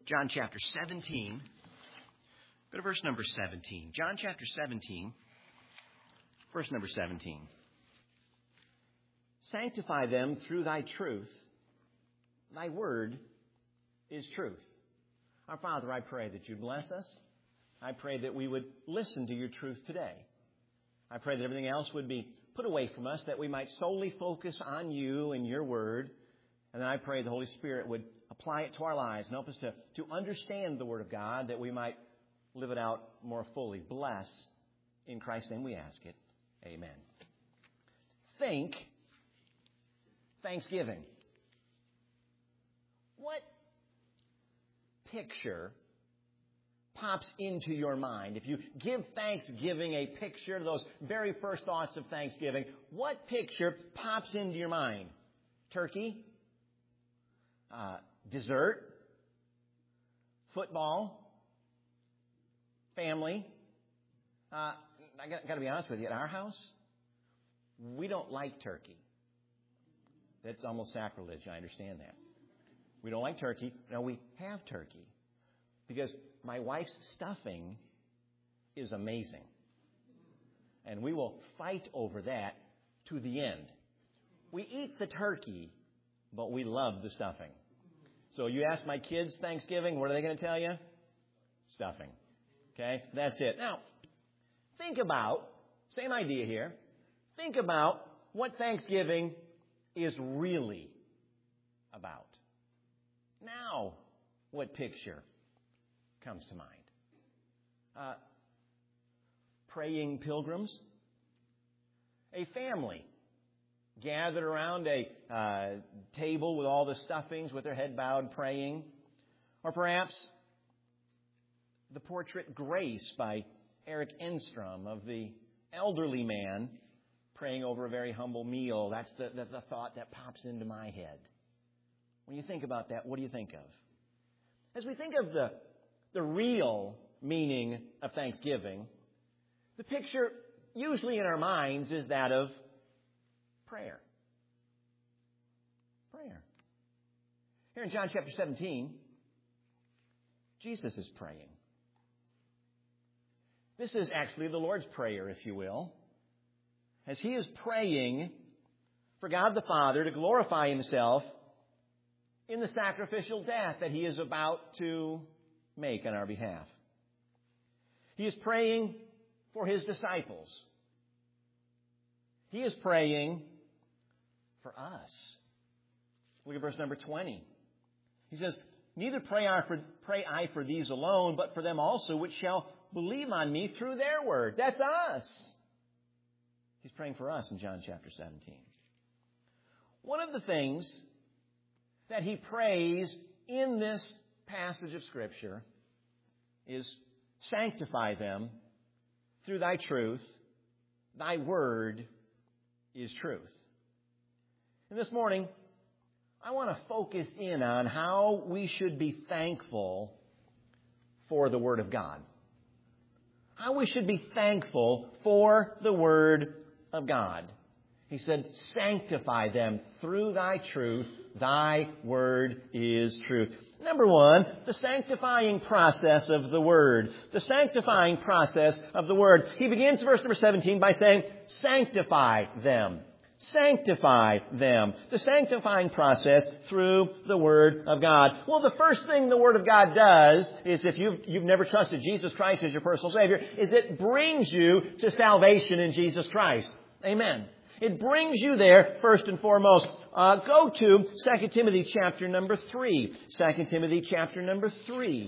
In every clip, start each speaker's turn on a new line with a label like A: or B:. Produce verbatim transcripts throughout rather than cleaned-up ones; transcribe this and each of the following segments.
A: John chapter seventeen. Go to verse number seventeen. John chapter seventeen, verse number seventeen. Sanctify them through thy truth. Thy word is truth. Our Father, I pray that you bless us. I pray that we would listen to your truth today. I pray that everything else would be put away from us, that we might solely focus on you and your word. And then I pray the Holy Spirit would apply it to our lives and help us to, to understand the word of God, that we might live it out more fully. Bless. In Christ's name we ask it. Amen. Think Thanksgiving. What picture pops into your mind? If you give Thanksgiving a picture, those very first thoughts of Thanksgiving, what picture pops into your mind? Turkey? Uh, dessert? Football? Family? Uh, I got, got to be honest with you. At our house, we don't like turkey. That's almost sacrilege. I understand that. We don't like turkey. Now, we have turkey because my wife's stuffing is amazing. And we will fight over that to the end. We eat the turkey, but we love the stuffing. So you ask my kids Thanksgiving, what are they going to tell you? Stuffing. Okay? That's it. Now, think about, same idea here, think about what Thanksgiving is really about. Now, what picture comes to mind? Uh, praying pilgrims? A family gathered around a uh, table with all the stuffings with their head bowed praying? Or perhaps the portrait Grace by Eric Enstrom of the elderly man praying over a very humble meal. That's the, the, the thought that pops into my head. When you think about that, what do you think of? As we think of the, the real meaning of Thanksgiving, the picture usually in our minds is that of prayer. Prayer. Here in John chapter seventeen, Jesus is praying. This is actually the Lord's Prayer, if you will. As he is praying for God the Father to glorify himself in the sacrificial death that he is about to make on our behalf. He is praying for his disciples. He is praying for us. Look at verse number twenty. He says, neither pray I for, pray I for these alone, but for them also which shall believe on me through their word. That's us. He's praying for us in John chapter seventeen. One of the things that he prays in this passage of Scripture is, sanctify them through thy truth. Thy word is truth. And this morning, I want to focus in on how we should be thankful for the Word of God. How we should be thankful for the Word of God. He said, sanctify them through thy truth. Thy word is truth. Number one, the sanctifying process of the Word. The sanctifying process of the Word. He begins verse number seventeen by saying, sanctify them. Sanctify them. The sanctifying process through the Word of God. Well, the first thing the Word of God does is, if you've, you've never trusted Jesus Christ as your personal Savior, is it brings you to salvation in Jesus Christ. Amen. It brings you there first and foremost. Uh, go to Second Timothy chapter number three. Second Timothy chapter number three.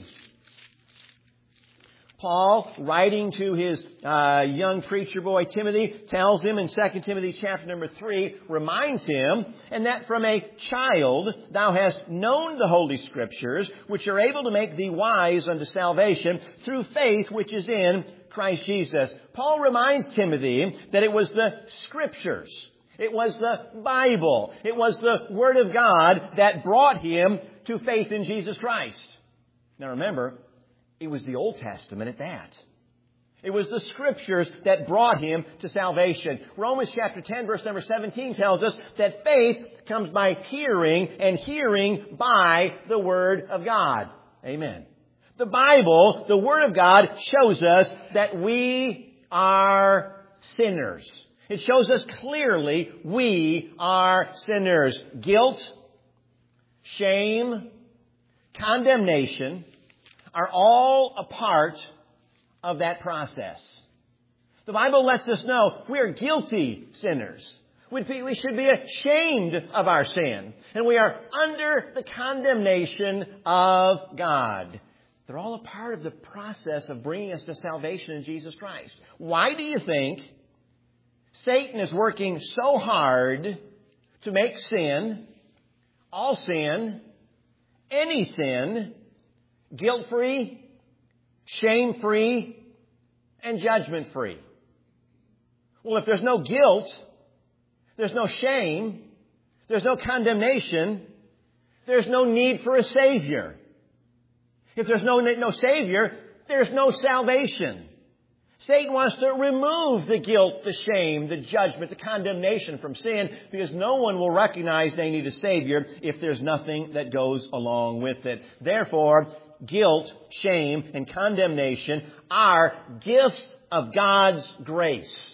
A: Paul, writing to his uh, young preacher boy Timothy, tells him in Second Timothy chapter number three, reminds him, and that from a child thou hast known the Holy Scriptures, which are able to make thee wise unto salvation through faith which is in Christ Jesus. Paul reminds Timothy that it was the Scriptures, it was the Bible, it was the Word of God that brought him to faith in Jesus Christ. Now remember, it was the Old Testament at that. It was the Scriptures that brought him to salvation. Romans chapter ten, verse number seventeen tells us that faith comes by hearing, and hearing by the Word of God. Amen. The Bible, the Word of God, shows us that we are sinners. It shows us clearly we are sinners. Guilt, shame, condemnation are all a part of that process. The Bible lets us know we are guilty sinners. We should be ashamed of our sin. And we are under the condemnation of God. They're all a part of the process of bringing us to salvation in Jesus Christ. Why do you think Satan is working so hard to make sin, all sin, any sin, guilt-free, shame-free, and judgment-free? Well, if there's no guilt, there's no shame, there's no condemnation, there's no need for a Savior. If there's no, no Savior, there's no salvation. Satan wants to remove the guilt, the shame, the judgment, the condemnation from sin because no one will recognize they need a Savior if there's nothing that goes along with it. Therefore, guilt, shame, and condemnation are gifts of God's grace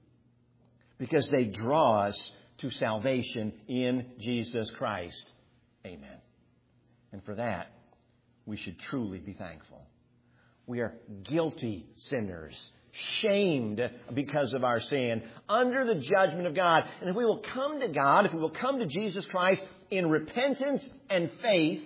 A: because they draw us to salvation in Jesus Christ. Amen. And for that, we should truly be thankful. We are guilty sinners, shamed because of our sin, under the judgment of God. And if we will come to God, if we will come to Jesus Christ in repentance and faith,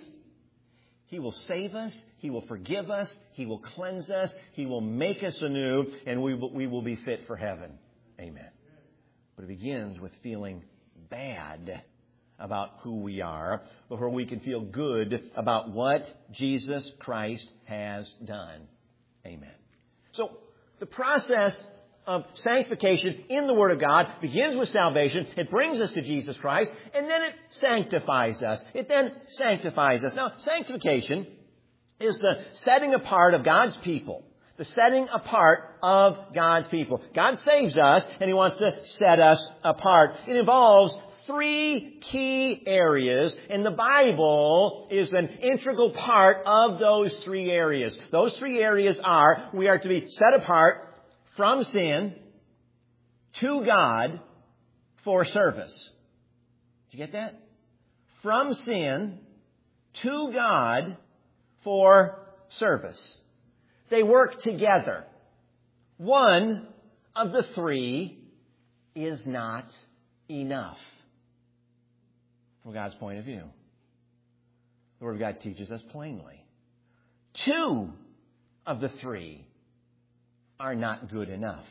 A: He will save us, He will forgive us, He will cleanse us, He will make us anew, and we will, we will be fit for heaven. Amen. But it begins with feeling bad about who we are before we can feel good about what Jesus Christ has done. Amen. So the process of sanctification in the Word of God begins with salvation. It brings us to Jesus Christ, and then it sanctifies us. It then sanctifies us. Now, sanctification is the setting apart of God's people. The setting apart of God's people. God saves us, and He wants to set us apart. It involves three key areas, and the Bible is an integral part of those three areas. Those three areas are, we are to be set apart from sin to God for service. Did you get that? From sin to God for service. They work together. One of the three is not enough from God's point of view. The Word of God teaches us plainly. Two of the three are not good enough.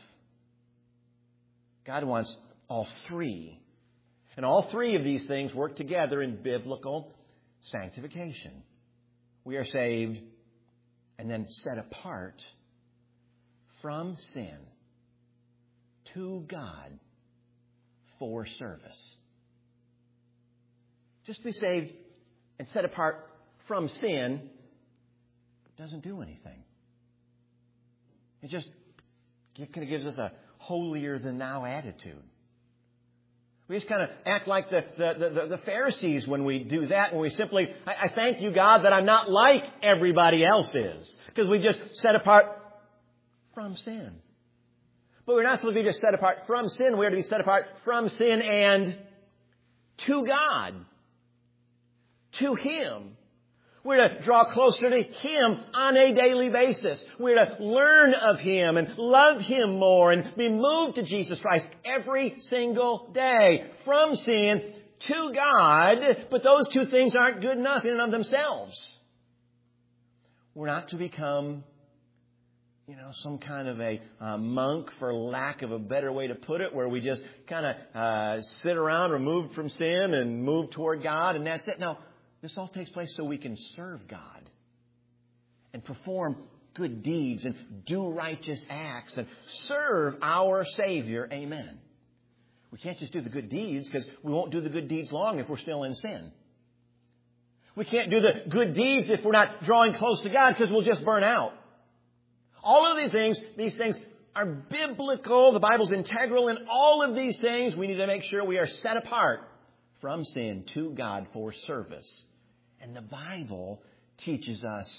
A: God wants all three. And all three of these things work together in biblical sanctification. We are saved and then set apart from sin to God for service. Just to be saved and set apart from sin doesn't do anything. It just kind of gives us a holier-than-thou attitude. We just kind of act like the, the, the, the Pharisees when we do that, when we simply, I, I thank you, God, that I'm not like everybody else is, because we just set apart from sin. But we're not supposed to be just set apart from sin. We are to be set apart from sin and to God, to Him. We're to draw closer to Him on a daily basis. We're to learn of Him and love Him more and be moved to Jesus Christ every single day. From sin to God, but those two things aren't good enough in and of themselves. We're not to become, you know, some kind of a uh, monk, for lack of a better way to put it, where we just kind of uh, sit around removed from sin and move toward God and that's it. No. This all takes place so we can serve God and perform good deeds and do righteous acts and serve our Savior. Amen. We can't just do the good deeds because we won't do the good deeds long if we're still in sin. We can't do the good deeds if we're not drawing close to God because we'll just burn out. All of these things, these things are biblical. The Bible's integral in all of these things. We need to make sure we are set apart from sin to God for service. And the Bible teaches us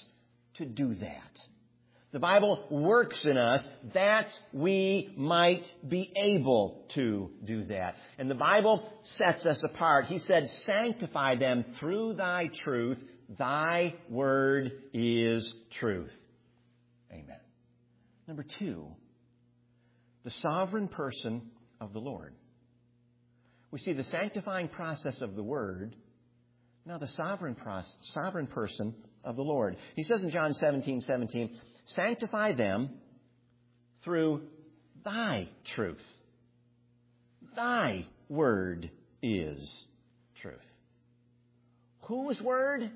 A: to do that. The Bible works in us that we might be able to do that. And the Bible sets us apart. He said, sanctify them through thy truth. Thy word is truth. Amen. Number two, the sovereign person of the Lord. We see the sanctifying process of the Word. Now the sovereign process, sovereign person of the Lord. He says in John seventeen seventeen, sanctify them through thy truth. Thy word is truth. Whose word?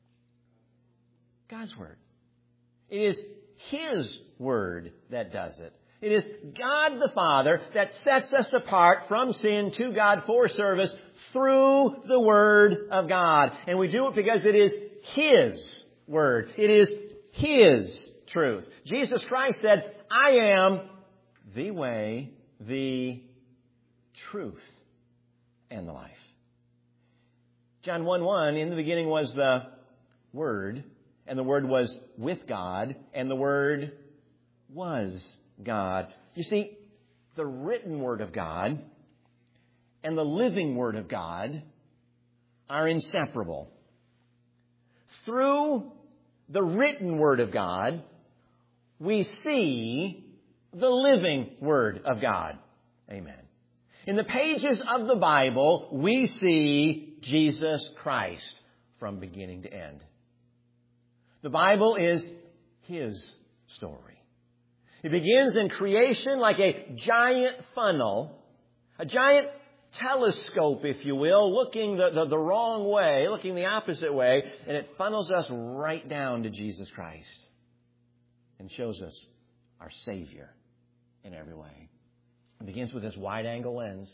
A: God's word. It is His word that does it. It is God the Father that sets us apart from sin to God for service through the Word of God. And we do it because it is His Word. It is His truth. Jesus Christ said, I am the way, the truth, and the life. John one one, in the beginning was the Word, and the Word was with God, and the Word was God. You see, the written Word of God and the living Word of God are inseparable. Through the written Word of God, we see the living Word of God. Amen. In the pages of the Bible, we see Jesus Christ from beginning to end. The Bible is His story. It begins in creation like a giant funnel, a giant telescope, if you will, looking the, the, the wrong way, looking the opposite way, and it funnels us right down to Jesus Christ and shows us our Savior in every way. It begins with this wide-angle lens.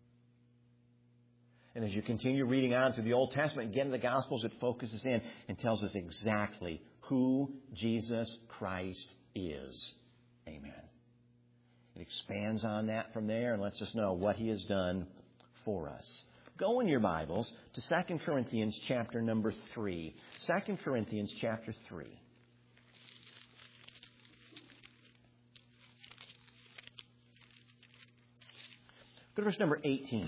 A: And as you continue reading on through the Old Testament, get into the Gospels, it focuses in and tells us exactly who Jesus Christ is. Amen. It expands on that from there and lets us know what He has done for us. Go in your Bibles to Second Corinthians chapter number three. Second Corinthians chapter three. Go to verse number eighteen.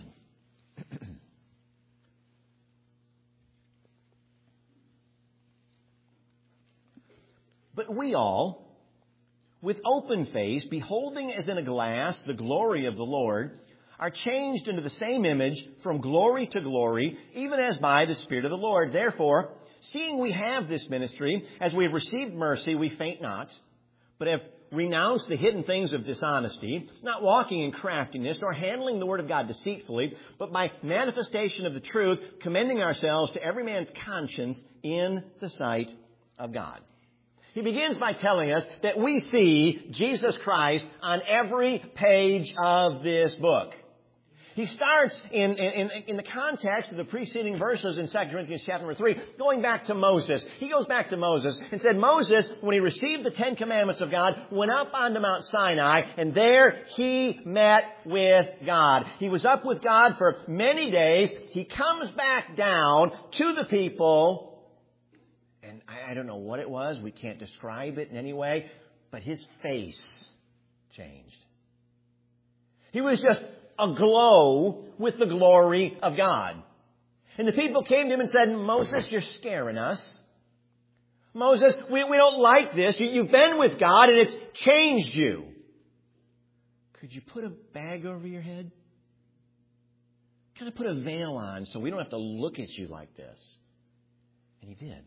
A: But we all, with open face, beholding as in a glass the glory of the Lord, are changed into the same image from glory to glory, even as by the Spirit of the Lord. Therefore, seeing we have this ministry, as we have received mercy, we faint not, but have renounced the hidden things of dishonesty, not walking in craftiness, nor handling the word of God deceitfully, but by manifestation of the truth, commending ourselves to every man's conscience in the sight of God. He begins by telling us that we see Jesus Christ on every page of this book. He starts in, in, in the context of the preceding verses in Second Corinthians chapter number three, going back to Moses. He goes back to Moses and said, Moses, when he received the Ten Commandments of God, went up onto Mount Sinai, and there he met with God. He was up with God for many days. He comes back down to the people. And I don't know what it was. We can't describe it in any way. But his face changed. He was just aglow with the glory of God. And the people came to him and said, Moses, you're scaring us. Moses, we, we don't like this. You, you've been with God and it's changed you. Could you put a bag over your head? Kind of put a veil on so we don't have to look at you like this. And he did.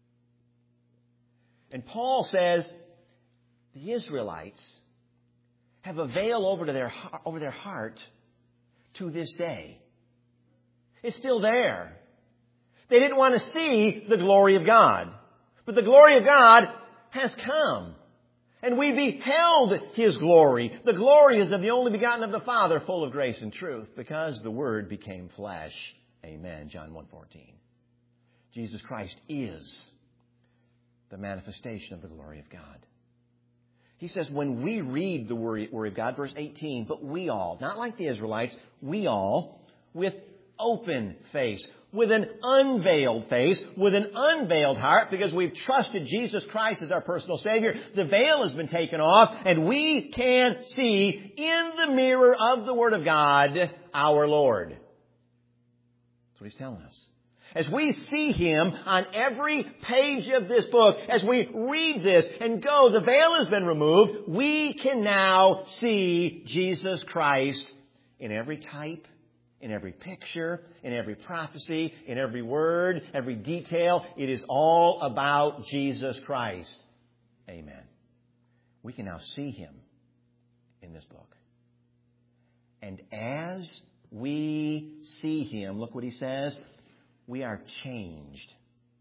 A: And Paul says the Israelites have a veil over to their over their heart to this day. It's still there. They didn't want to see the glory of God. But the glory of God has come. And we beheld His glory. The glory is of the only begotten of the Father, full of grace and truth, because the Word became flesh. Amen. John one fourteen. Jesus Christ is the manifestation of the glory of God. He says when we read the Word of God, verse eighteen, but we all, not like the Israelites, we all, with open face, with an unveiled face, with an unveiled heart, because we've trusted Jesus Christ as our personal Savior. The veil has been taken off, and we can see in the mirror of the Word of God our Lord. That's what He's telling us. As we see Him on every page of this book, as we read this and go, the veil has been removed, we can now see Jesus Christ in every type, in every picture, in every prophecy, in every word, every detail. It is all about Jesus Christ. Amen. We can now see Him in this book. And as we see Him, look what He says, we are changed.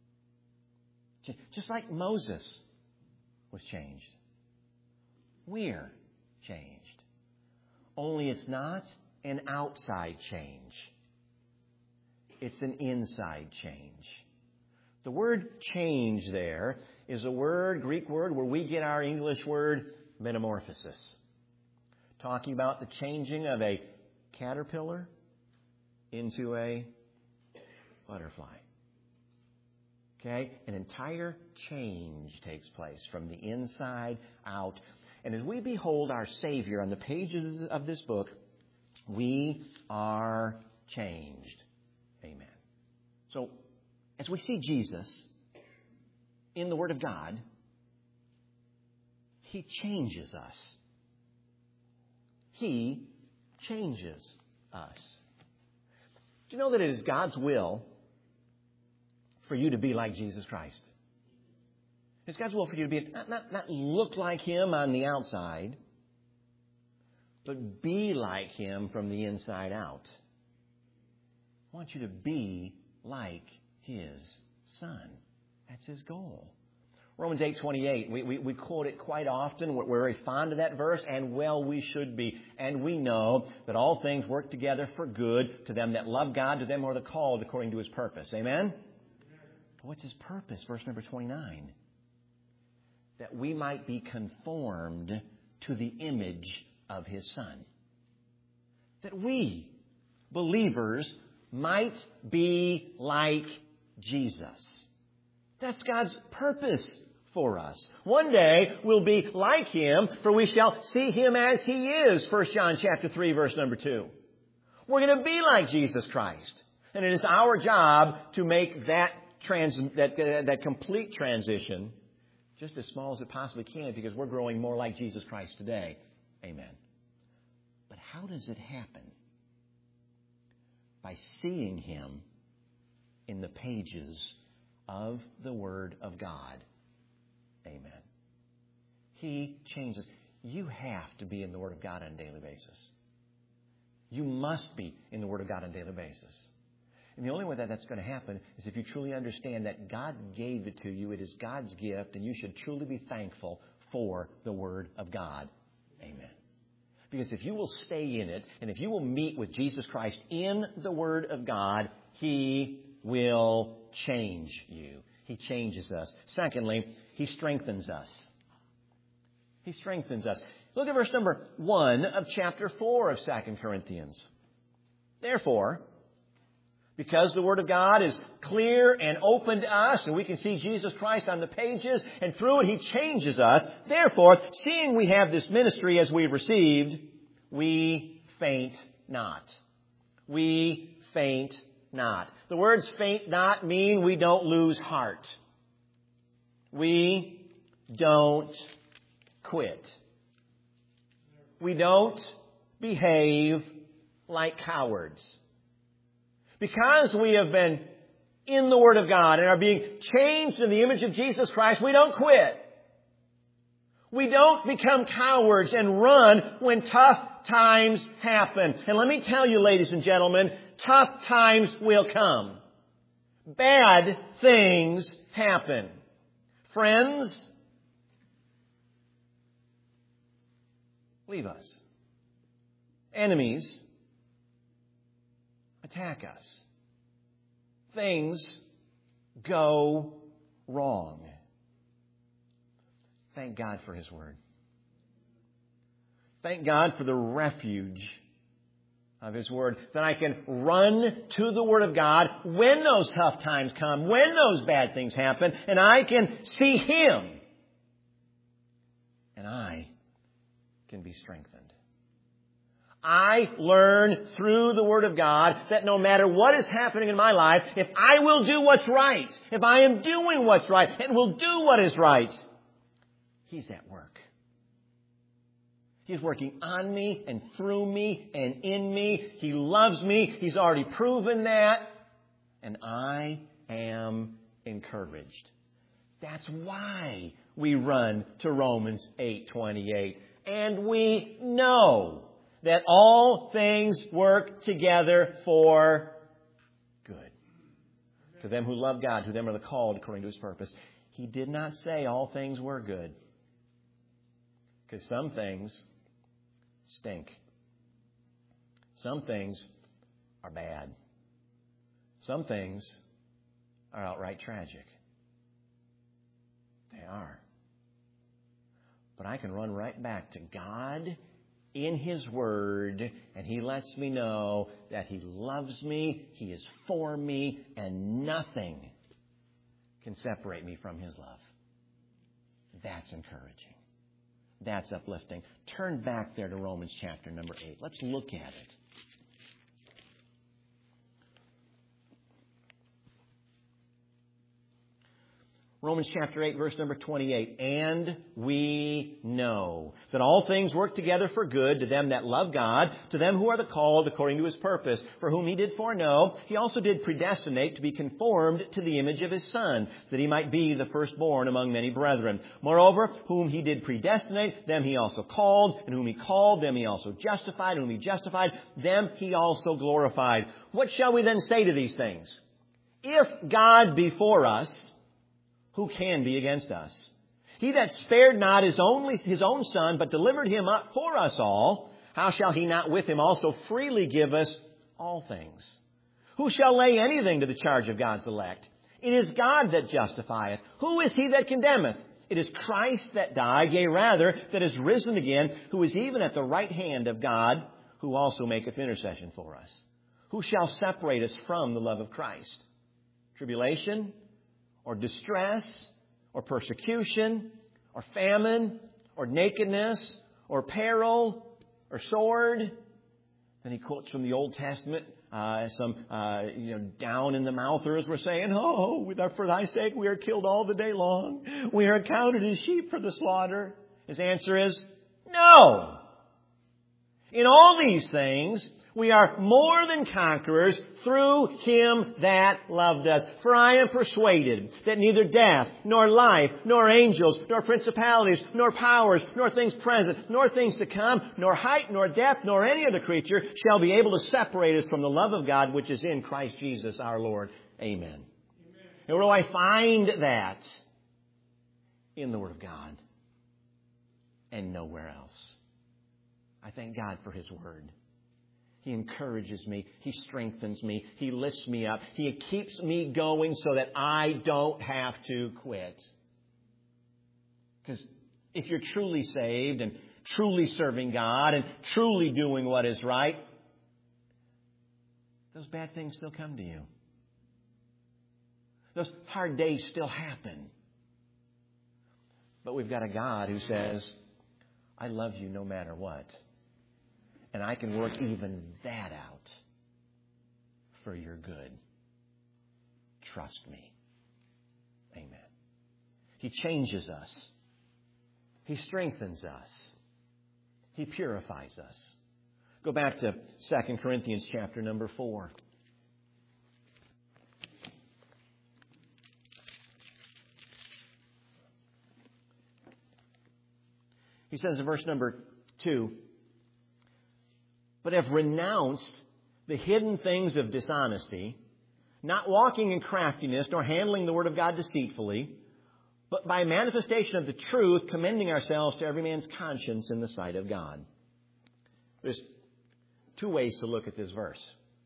A: Just like Moses was changed. We're changed. Only it's not an outside change. It's an inside change. The word change there is a word, Greek word, where we get our English word metamorphosis. Talking about the changing of a caterpillar into a butterfly. Okay? An entire change takes place from the inside out. And as we behold our Savior on the pages of this book, we are changed. Amen. So, as we see Jesus in the Word of God, He changes us. He changes us. Do you know that it is God's will for you to be like Jesus Christ? It's God's will for you to be, not, not, not look like Him on the outside, but be like Him from the inside out. I want you to be like His Son. That's His goal. Romans eight twenty-eight, we, we, we quote it quite often. We're, we're very fond of that verse, and well, we should be. And we know that all things work together for good to them that love God, to them who are the called according to His purpose. Amen? What's His purpose? Verse number twenty-nine. That we might be conformed to the image of His Son. That we, believers, might be like Jesus. That's God's purpose for us. One day we'll be like Him, for we shall see Him as He is. First John chapter three, verse number two. We're going to be like Jesus Christ. And it is our job to make that trans that, uh, that complete transition just as small as it possibly can, because we're growing more like Jesus Christ today. Amen. But how does it happen? By seeing Him in the pages of the Word of God. Amen. He changes. You have to be in the Word of God on a daily basis. You must be in the Word of God on a daily basis. And the only way that that's going to happen is if you truly understand that God gave it to you. It is God's gift, and you should truly be thankful for the Word of God. Amen. Because if you will stay in it, and if you will meet with Jesus Christ in the Word of God, He will change you. He changes us. Secondly, He strengthens us. He strengthens us. Look at verse number one of chapter four of Second Corinthians. Therefore, because the Word of God is clear and open to us, and we can see Jesus Christ on the pages, and through it He changes us. Therefore, seeing we have this ministry as we've received, we faint not. We faint not. The words faint not mean we don't lose heart. We don't quit. We don't behave like cowards. Because we have been in the Word of God and are being changed in the image of Jesus Christ, we don't quit. We don't become cowards and run when tough times happen. And let me tell you, ladies and gentlemen, tough times will come. Bad things happen. Friends leave us. Enemies attack us. Things go wrong. Thank God for His Word. Thank God for the refuge of His Word, that I can run to the Word of God when those tough times come, when those bad things happen, and I can see Him. And I can be strengthened. I learn through the Word of God that no matter what is happening in my life, if I will do what's right, if I am doing what's right, and will do what is right, He's at work. He's working on me and through me and in me. He loves me. He's already proven that. And I am encouraged. That's why we run to Romans eight twenty-eight. And we know that all things work together for good. To them who love God, to them are the called according to His purpose. He did not say all things were good. Because some things stink. Some things are bad. Some things are outright tragic. They are. But I can run right back to God in His Word, and He lets me know that He loves me, He is for me, and nothing can separate me from His love. That's encouraging. That's uplifting. Turn back there to Romans chapter number eight. Let's look at it. Romans chapter eight, verse number twenty-eight. And we know that all things work together for good to them that love God, to them who are the called according to His purpose, for whom He did foreknow, He also did predestinate to be conformed to the image of His Son, that He might be the firstborn among many brethren. Moreover, whom He did predestinate, them He also called, and whom He called, them He also justified, and whom He justified, them He also glorified. What shall we then say to these things? If God be for us, who can be against us? He that spared not his only his own Son, but delivered Him up for us all, how shall He not with Him also freely give us all things? Who shall lay anything to the charge of God's elect? It is God that justifieth. Who is he that condemneth? It is Christ that died, yea rather, that is risen again, who is even at the right hand of God, who also maketh intercession for us. Who shall separate us from the love of Christ? Tribulation, or distress, or persecution, or famine, or nakedness, or peril, or sword. Then he quotes from the Old Testament, uh, some uh, you know down in the mouthers were saying, "Oh, for Thy sake we are killed all the day long. We are accounted as sheep for the slaughter." His answer is no. In all these things, we are more than conquerors through Him that loved us. For I am persuaded that neither death, nor life, nor angels, nor principalities, nor powers, nor things present, nor things to come, nor height, nor depth, nor any other creature shall be able to separate us from the love of God which is in Christ Jesus our Lord. Amen. Amen. And where do I find that? In the Word of God. And nowhere else. I thank God for His Word. He encourages me. He strengthens me. He lifts me up. He keeps me going so that I don't have to quit. Because if you're truly saved and truly serving God and truly doing what is right, those bad things still come to you. Those hard days still happen. But we've got a God who says, I love you no matter what. And I can work even that out for your good. Trust me. Amen. He changes us. He strengthens us. He purifies us. Go back to Second Corinthians chapter number four. He says in verse number two, but have renounced the hidden things of dishonesty, not walking in craftiness, nor handling the word of God deceitfully, but by manifestation of the truth, commending ourselves to every man's conscience in the sight of God. There's two ways to look at this verse.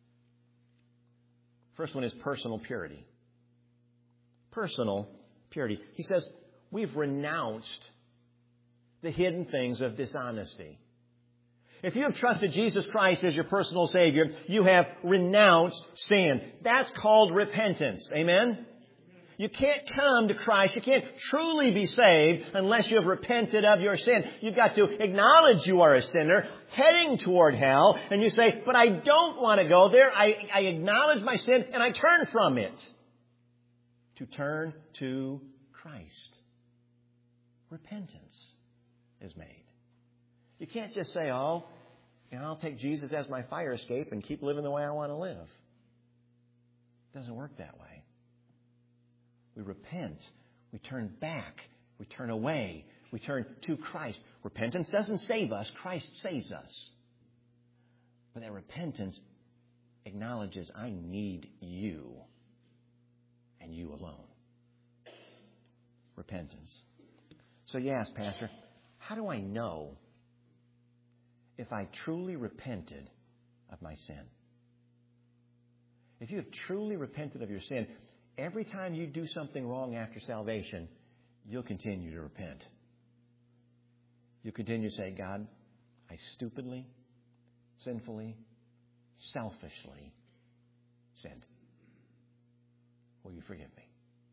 A: First one is personal purity. Personal purity. He says, we've renounced the hidden things of dishonesty. If you have trusted Jesus Christ as your personal Savior, you have renounced sin. That's called repentance. Amen? You can't come to Christ. You can't truly be saved unless you have repented of your sin. You've got to acknowledge you are a sinner, heading toward hell, and you say, but I don't want to go there. I, I acknowledge my sin and I turn from it. To turn to Christ. Repentance is made. You can't just say, oh, you know, I'll take Jesus as my fire escape and keep living the way I want to live. It doesn't work that way. We repent. We turn back. We turn away. We turn to Christ. Repentance doesn't save us. Christ saves us. But that repentance acknowledges I need you and you alone. Repentance. So you ask, Pastor, how do I know if I truly repented of my sin? If you have truly repented of your sin, every time you do something wrong after salvation, you'll continue to repent. You'll continue to say, God, I stupidly, sinfully, selfishly sinned. Will you forgive me?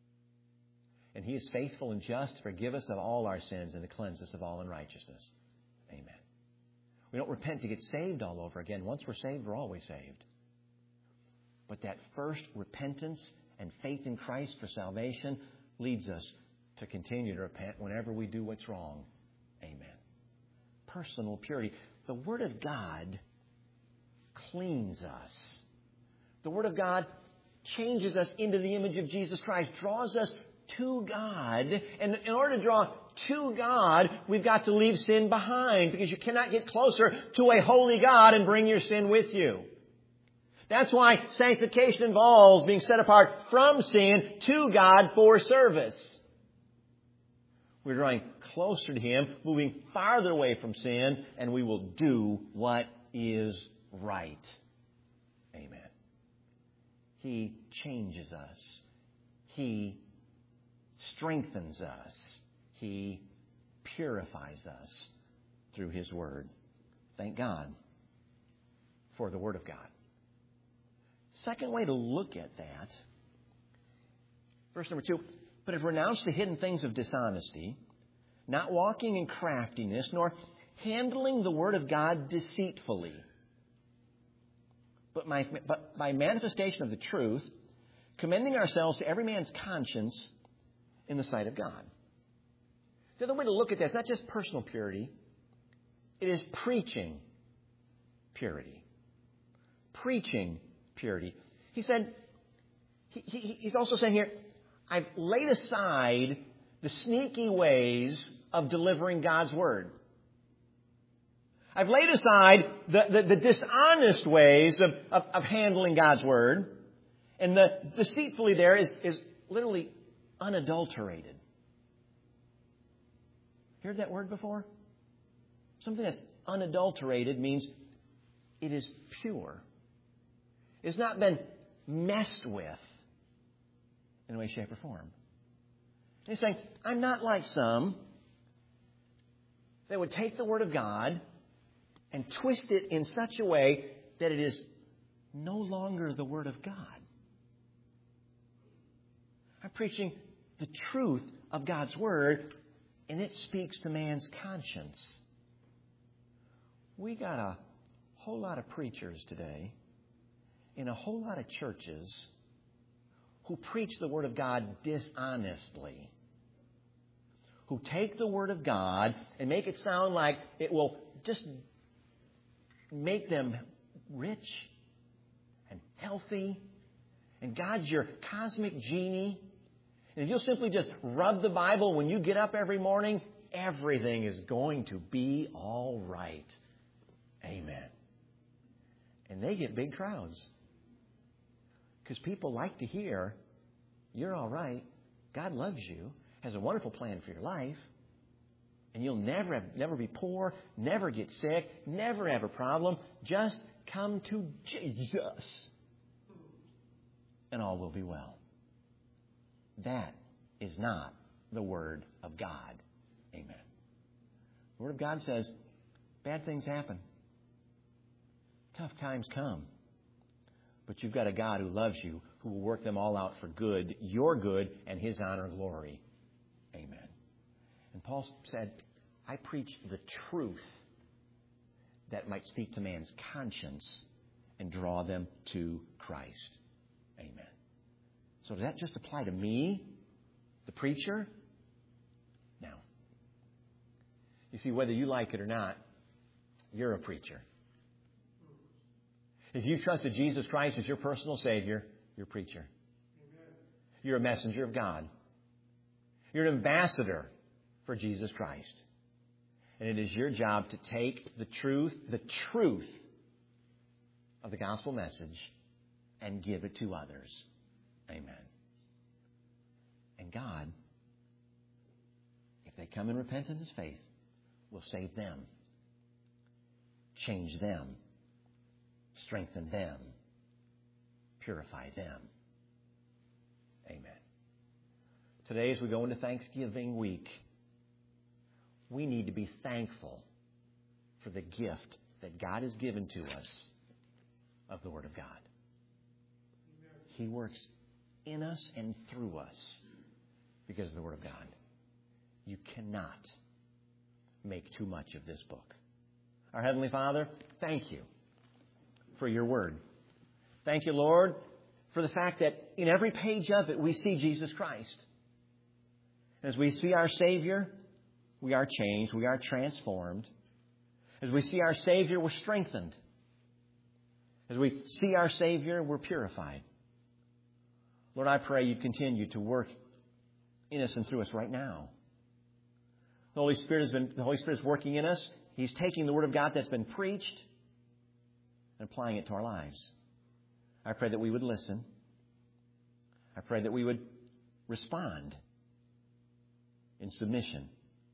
A: And He is faithful and just to forgive us of all our sins and to cleanse us of all unrighteousness. Amen. We don't repent to get saved all over again. Once we're saved, we're always saved. But that first repentance and faith in Christ for salvation leads us to continue to repent whenever we do what's wrong. Amen. Personal purity. The Word of God cleans us. The Word of God changes us into the image of Jesus Christ, draws us to God. And in order to draw to God, we've got to leave sin behind, because you cannot get closer to a holy God and bring your sin with you. That's why sanctification involves being set apart from sin to God for service. We're drawing closer to Him, moving farther away from sin, and we will do what is right. Amen. He changes us. He strengthens us. He purifies us through His Word. Thank God for the Word of God. Second way to look at that, verse number two, but have renounced the hidden things of dishonesty, not walking in craftiness, nor handling the Word of God deceitfully, but, my, but by manifestation of the truth, commending ourselves to every man's conscience in the sight of God. The other way to look at that is not just personal purity, it is preaching purity. Preaching purity. He said, he, he, he's also saying here, I've laid aside the sneaky ways of delivering God's Word. I've laid aside the, the, the dishonest ways of, of, of handling God's Word. And the deceitfully there is, is literally unadulterated. Heard that word before? Something that's unadulterated means it is pure. It's not been messed with in a way, shape, or form. He's saying, I'm not like some that would take the Word of God and twist it in such a way that it is no longer the Word of God. I'm preaching the truth of God's Word, and it speaks to man's conscience. We got a whole lot of preachers today in a whole lot of churches who preach the Word of God dishonestly, who take the Word of God and make it sound like it will just make them rich and healthy, and God's your cosmic genie. And if you'll simply just rub the Bible when you get up every morning, everything is going to be all right. Amen. And they get big crowds. Because people like to hear, you're all right, God loves you, has a wonderful plan for your life, and you'll never have, never be poor, never get sick, never have a problem. Just come to Jesus, and all will be well. That is not the Word of God. Amen. The Word of God says bad things happen. tough times come. But you've got a God who loves you, who will work them all out for good, your good, and His honor and glory. Amen. And Paul said, I preach the truth that might speak to man's conscience and draw them to Christ. Amen. So does that just apply to me, the preacher? No. You see, whether you like it or not, you're a preacher. If you've trusted Jesus Christ as your personal Savior, you're a preacher. Amen. You're a messenger of God. You're an ambassador for Jesus Christ. And it is your job to take the truth, the truth of the gospel message and give it to others. Amen. And God, if they come in repentance and faith, will save them, change them, strengthen them, purify them. Amen. Today, as we go into Thanksgiving week, we need to be thankful for the gift that God has given to us of the Word of God. Amen. He works in us and through us because of the Word of God. You cannot make too much of this book. Our Heavenly Father, thank you for your Word. Thank you, Lord, for the fact that in every page of it we see Jesus Christ. As we see our Savior, we are changed, we are transformed. As we see our Savior, we're strengthened. As we see our Savior, we're purified. Lord, I pray you continue to work in us and through us right now. The Holy Spirit has been, the Holy Spirit is working in us. He's taking the Word of God that's been preached and applying it to our lives. I pray that we would listen. I pray that we would respond in submission,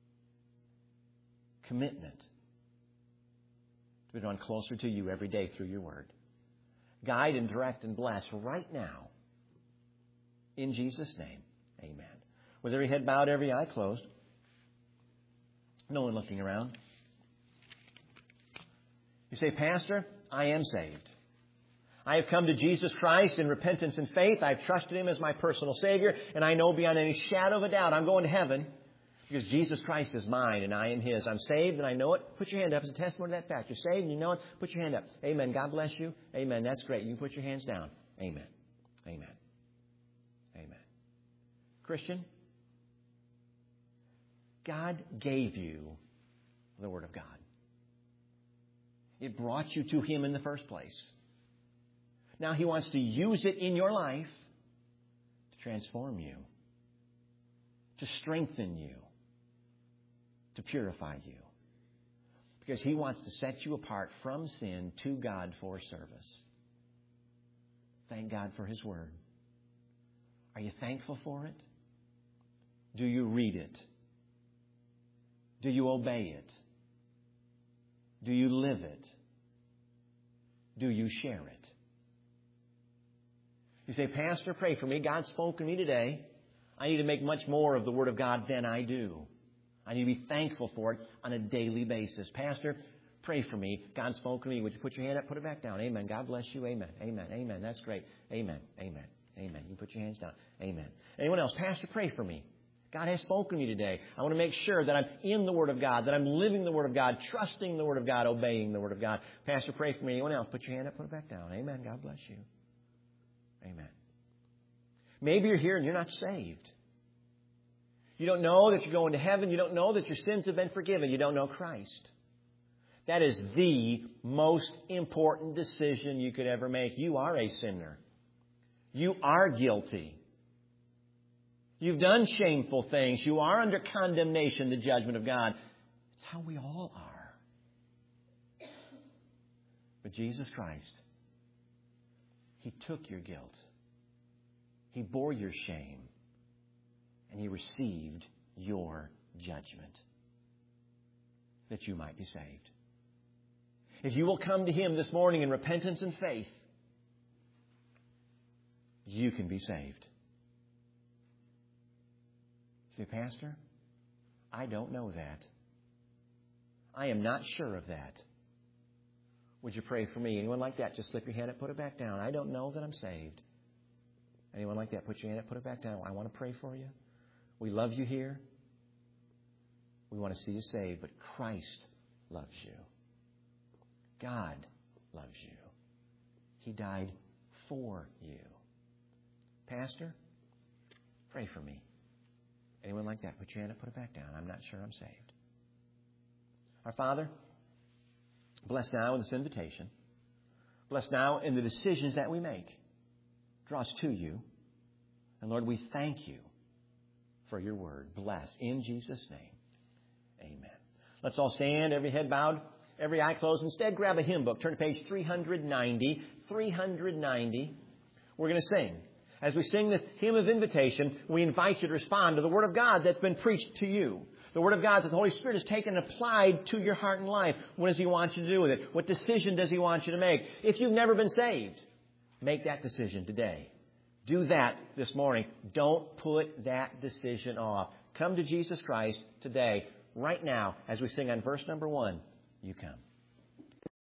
A: commitment, to be drawn closer to you every day through your Word. Guide and direct and bless right now. In Jesus' name, amen. With every head bowed, every eye closed, no one looking around. You say, Pastor, I am saved. I have come to Jesus Christ in repentance and faith. I've trusted Him as my personal Savior, and I know beyond any shadow of a doubt I'm going to heaven because Jesus Christ is mine and I am His. I'm saved and I know it. Put your hand up as a testimony to that fact. You're saved and you know it. Put your hand up. Amen. God bless you. Amen. That's great. You can put your hands down. Amen. Amen. Amen. Christian, God gave you the Word of God. It brought you to Him in the first place. Now He wants to use it in your life to transform you, to strengthen you, to purify you. Because He wants to set you apart from sin to God for service. Thank God for His Word. Are you thankful for it? Do you read it? Do you obey it? Do you live it? Do you share it? You say, Pastor, pray for me. God spoke to me today. I need to make much more of the Word of God than I do. I need to be thankful for it on a daily basis. Pastor, pray for me. God spoke to me. Would you put your hand up? Put it back down. Amen. God bless you. Amen. Amen. Amen. That's great. Amen. Amen. Amen. You put your hands down. Amen. Anyone else? Pastor, pray for me. God has spoken to me today. I want to make sure that I'm in the Word of God, that I'm living the Word of God, trusting the Word of God, obeying the Word of God. Pastor, pray for me. Anyone else? Put your hand up, put it back down. Amen. God bless you. Amen. Maybe you're here and you're not saved. You don't know that you're going to heaven. You don't know that your sins have been forgiven. You don't know Christ. That is the most important decision you could ever make. You are a sinner. You are guilty. You've done shameful things. You are under condemnation, the judgment of God. It's how we all are. But Jesus Christ, He took your guilt. He bore your shame. And He received your judgment that you might be saved. If you will come to Him this morning in repentance and faith, you can be saved. Say, Pastor, I don't know that. I am not sure of that. Would you pray for me? Anyone like that? Just slip your hand up, put it back down. I don't know that I'm saved. Anyone like that? Put your hand up, put it back down. I want to pray for you. We love you here. We want to see you saved, but Christ loves you. God loves you. He died for you. Pastor, pray for me. Anyone like that? Put your hand up, put it back down. I'm not sure I'm saved. Our Father, bless now in this invitation. Bless now in the decisions that we make. Draw us to you. And Lord, we thank you for your word. Bless in Jesus' name. Amen. Let's all stand, every head bowed, every eye closed. Instead, grab a hymn book. Turn to page three ninety. three ninety. We're going to sing. As we sing this hymn of invitation, we invite you to respond to the Word of God that's been preached to you. The Word of God that the Holy Spirit has taken and applied to your heart and life. What does He want you to do with it? What decision does He want you to make? If you've never been saved, make that decision today. Do that this morning. Don't put that decision off. Come to Jesus Christ today, right now, as we sing on verse number one. You come.